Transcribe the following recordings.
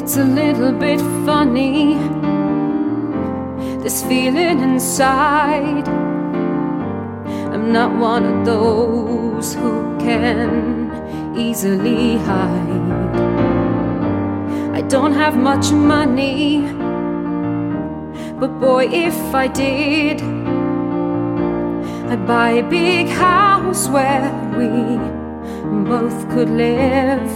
It's a little bit funny, this feeling inside. I'm not one of those who can easily hide. I don't have much money, but boy, if I did, I'd buy a big house where we both could live.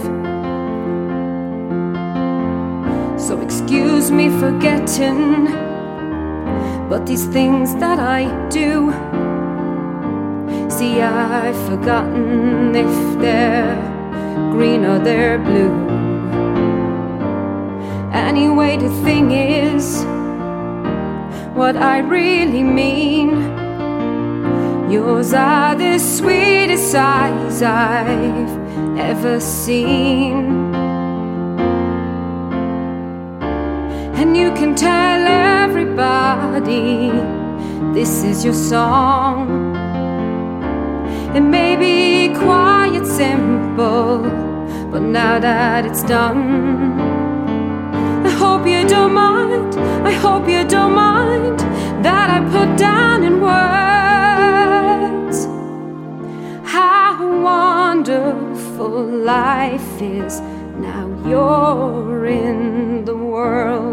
So excuse me for getting, but these things that I do, see, I've forgotten if they're green or they're blue. Anyway, the thing is, what I really mean, yours are the sweetest eyes I've ever seen. And you can tell everybody this is your song. It may be quite simple, but now that it's done, I hope you don't mind, I hope you don't mind that I put down in words how wonderful life is now you're in the world.